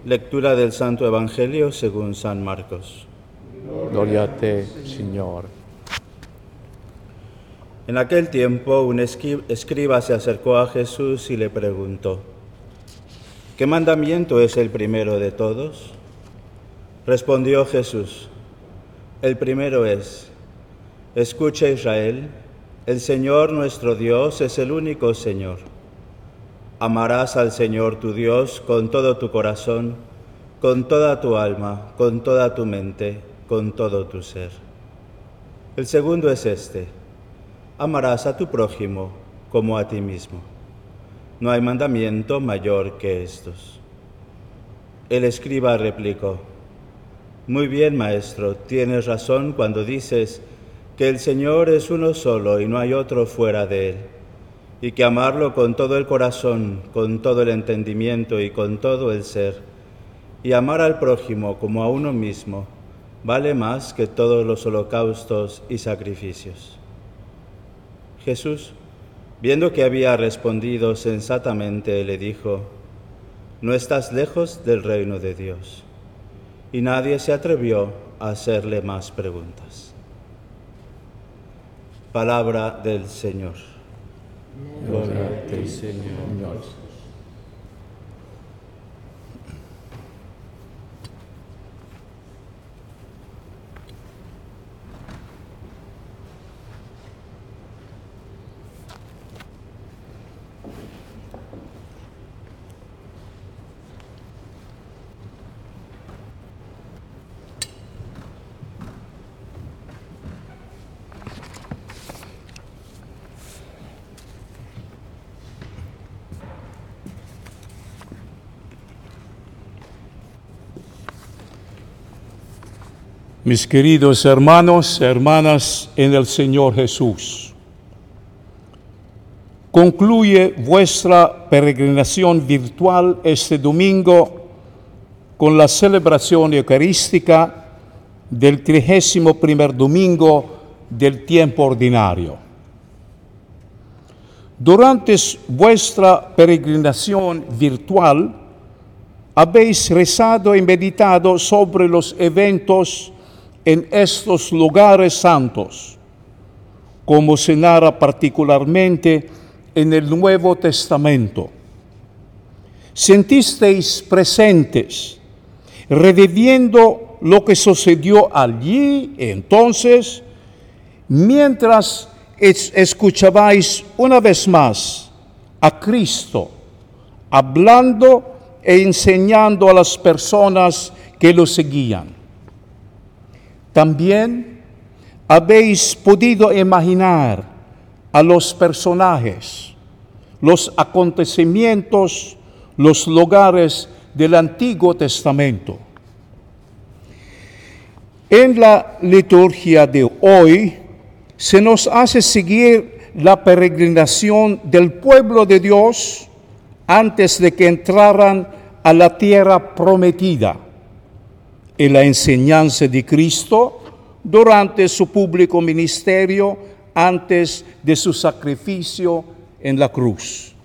Lectura del Santo Evangelio según San Marcos. Gloria a ti, Señor. En aquel tiempo un escriba se acercó a Jesús y le preguntó: ¿qué mandamiento es el primero de todos? Respondió Jesús: el primero es: escucha, Israel, el Señor nuestro Dios es el único Señor. Amarás al Señor tu Dios con todo tu corazón, con toda tu alma, con toda tu mente, con todo tu ser. El segundo es este: amarás a tu prójimo como a ti mismo. No hay mandamiento mayor que estos. El escriba replicó: muy bien, maestro, tienes razón cuando dices que el Señor es uno solo y no hay otro fuera de él, y que amarlo con todo el corazón, con todo el entendimiento y con todo el ser, y amar al prójimo como a uno mismo, vale más que todos los holocaustos y sacrificios. Jesús, viendo que había respondido sensatamente, le dijo: no estás lejos del reino de Dios. Y nadie se atrevió a hacerle más preguntas. Palabra del Señor. Gloria a ti, Señor. Mis queridos hermanos, hermanas en el Señor Jesús, concluye vuestra peregrinación virtual este domingo con la celebración eucarística del 31º domingo del tiempo ordinario. Durante vuestra peregrinación virtual, habéis rezado y meditado sobre los eventos en estos lugares santos, como se narra particularmente en el Nuevo Testamento. Sentisteis presentes, reviviendo lo que sucedió allí entonces, mientras escuchabais una vez más a Cristo, hablando e enseñando a las personas que lo seguían. También habéis podido imaginar a los personajes, los acontecimientos, los lugares del Antiguo Testamento. En la liturgia de hoy se nos hace seguir la peregrinación del pueblo de Dios antes de que entraran a la tierra prometida, en la enseñanza de Cristo durante su público ministerio antes de su sacrificio en la cruz.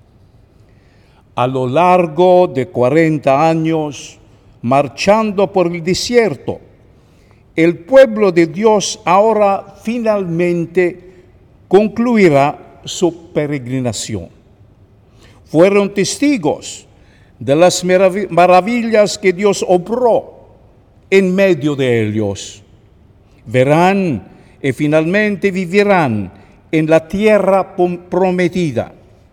A lo largo de 40 años, marchando por el desierto, el pueblo de Dios ahora finalmente concluirá su peregrinación. Fueron testigos de las maravillas que Dios obró en medio de ellos. Verán y finalmente vivirán en la tierra prometida.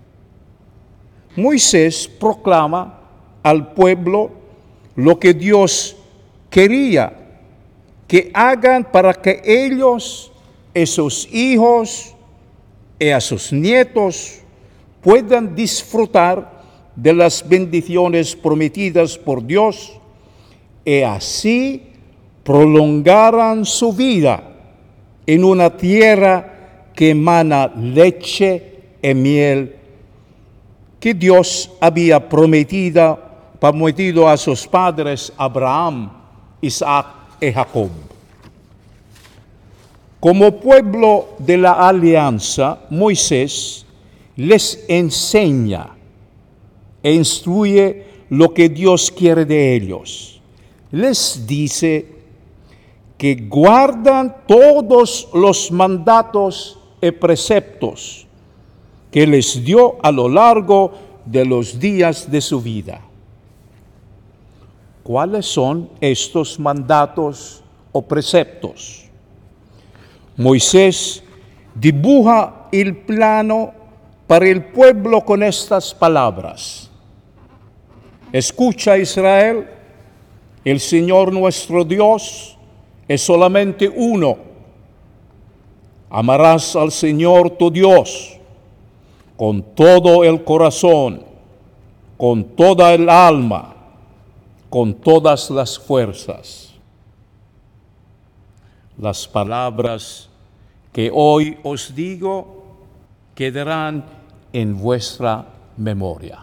Moisés proclama al pueblo lo que Dios quería que hagan para que ellos y sus hijos y a sus nietos puedan disfrutar de las bendiciones prometidas por Dios y así prolongaran su vida en una tierra que emana leche y miel, que Dios había prometido a sus padres Abraham, Isaac y Jacob. Como pueblo de la alianza, Moisés les enseña e instruye lo que Dios quiere de ellos. Les dice que guardan todos los mandatos y preceptos que les dio a lo largo de los días de su vida. ¿Cuáles son estos mandatos o preceptos? Moisés dibuja el plano para el pueblo con estas palabras. Escucha, Israel, el Señor nuestro Dios es solamente uno. Amarás al Señor tu Dios con todo el corazón, con toda el alma, con todas las fuerzas. Las palabras que hoy os digo quedarán en vuestra memoria.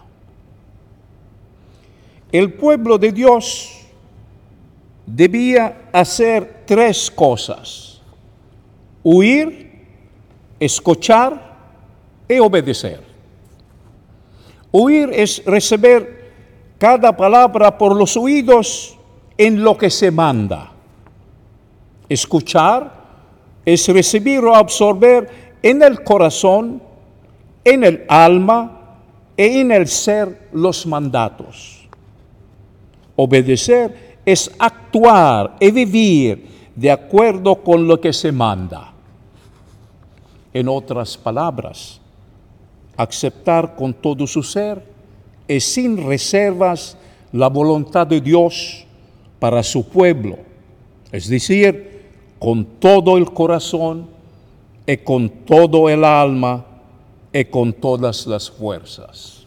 El pueblo de Dios debía hacer 3 cosas: huir, escuchar y obedecer. Huir es recibir cada palabra por los oídos en lo que se manda. Escuchar es recibir o absorber en el corazón, en el alma y en el ser los mandatos. Obedecer es actuar y vivir de acuerdo con lo que se manda. En otras palabras, aceptar con todo su ser y sin reservas la voluntad de Dios para su pueblo, es decir, con todo el corazón y con todo el alma y con todas las fuerzas.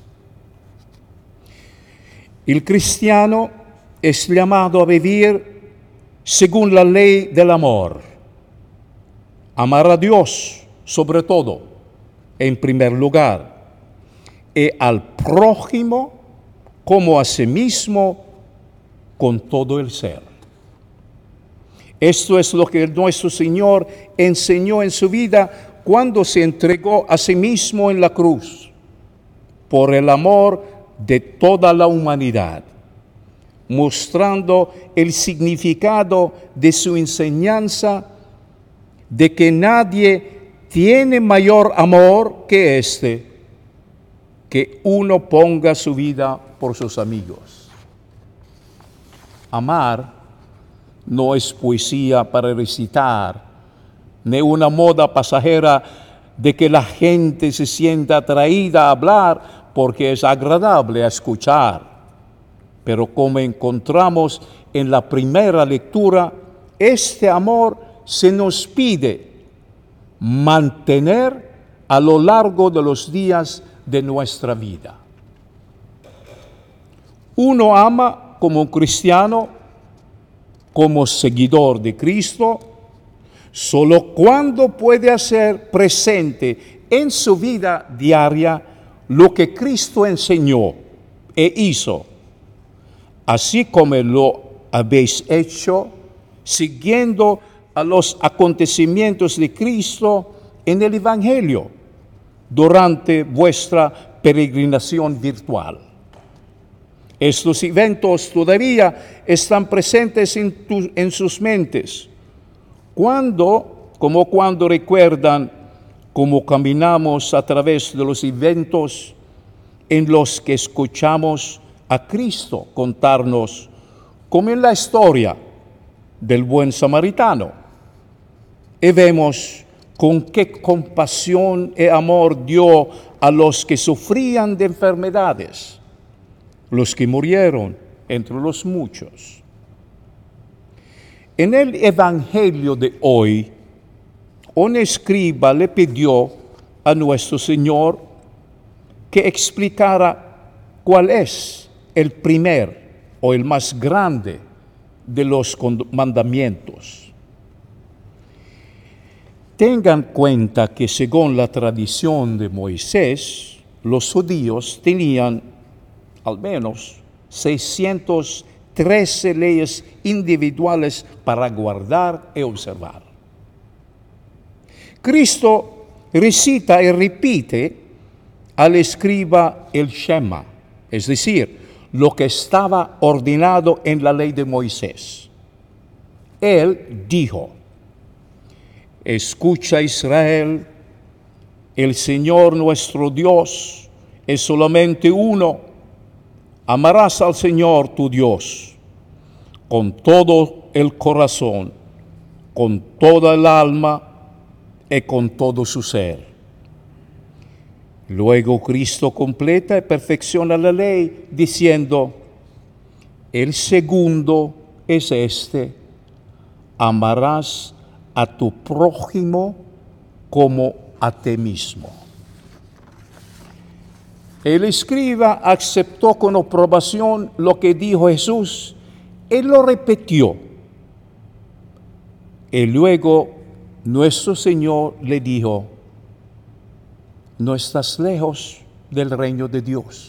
El cristiano es llamado a vivir según la ley del amor. Amar a Dios sobre todo, en primer lugar, y al prójimo como a sí mismo con todo el ser. Esto es lo que nuestro Señor enseñó en su vida cuando se entregó a sí mismo en la cruz, por el amor de toda la humanidad, mostrando el significado de su enseñanza de que nadie tiene mayor amor que este, que uno ponga su vida por sus amigos. Amar no es poesía para recitar, ni una moda pasajera de que la gente se sienta atraída a hablar porque es agradable a escuchar. Pero como encontramos en la primera lectura, este amor se nos pide mantener a lo largo de los días de nuestra vida. Uno ama como cristiano, como seguidor de Cristo, solo cuando puede hacer presente en su vida diaria lo que Cristo enseñó e hizo, así como lo habéis hecho, siguiendo a los acontecimientos de Cristo en el Evangelio durante vuestra peregrinación virtual. Estos eventos todavía están presentes en sus mentes, como cuando recuerdan cómo caminamos a través de los eventos en los que escuchamos a Cristo contarnos, como en la historia del buen samaritano, y vemos con qué compasión y amor dio a los que sufrían de enfermedades, los que murieron entre los muchos. En el Evangelio de hoy, un escriba le pidió a nuestro Señor que explicara cuál es el primer o el más grande de los mandamientos. Tengan cuenta que según la tradición de Moisés, los judíos tenían al menos 613 leyes individuales para guardar y observar. Cristo recita y repite al escriba el Shema, es decir, lo que estaba ordenado en la ley de Moisés. Él dijo: escucha, Israel, el Señor nuestro Dios es solamente uno. Amarás al Señor tu Dios con todo el corazón, con toda el alma y con todo su ser. Luego Cristo completa y perfecciona la ley diciendo: el segundo es este: amarás a tu prójimo como a ti mismo. El escriba aceptó con aprobación lo que dijo Jesús y lo repitió. Y luego nuestro Señor le dijo: no estás lejos del reino de Dios.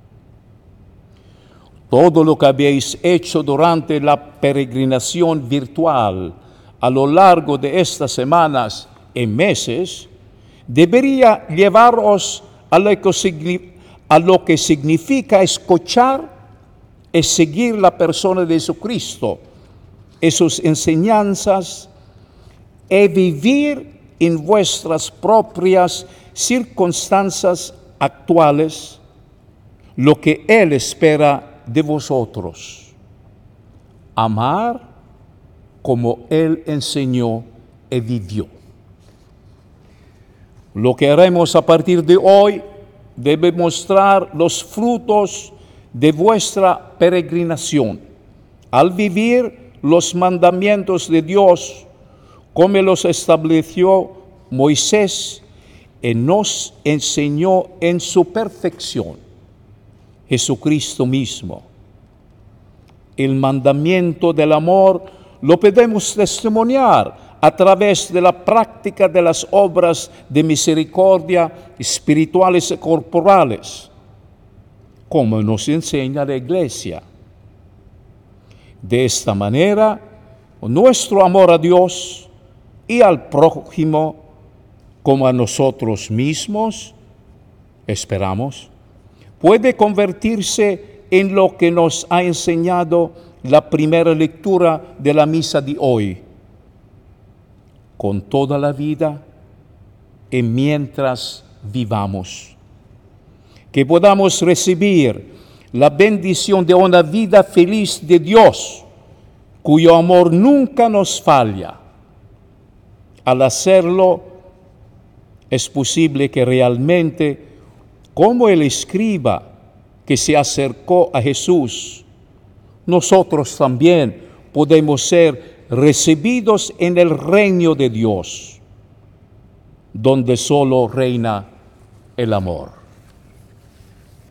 Todo lo que habéis hecho durante la peregrinación virtual a lo largo de estas semanas y meses debería llevaros a lo que significa escuchar y seguir la persona de Jesucristo y sus enseñanzas y vivir en vuestras propias circunstancias actuales lo que Él espera de vosotros: amar como Él enseñó y vivió. Lo que haremos a partir de hoy debe mostrar los frutos de vuestra peregrinación, al vivir los mandamientos de Dios como los estableció Moisés y nos enseñó en su perfección Jesucristo mismo. El mandamiento del amor lo podemos testimoniar a través de la práctica de las obras de misericordia espirituales y corporales, como nos enseña la Iglesia. De esta manera, nuestro amor a Dios y al prójimo, como a nosotros mismos, esperamos, puede convertirse en lo que nos ha enseñado la primera lectura de la misa de hoy: con toda la vida y mientras vivamos. Que podamos recibir la bendición de una vida feliz de Dios, cuyo amor nunca nos falla. Al hacerlo, es posible que realmente, como el escriba que se acercó a Jesús, nosotros también podemos ser recibidos en el reino de Dios, donde solo reina el amor.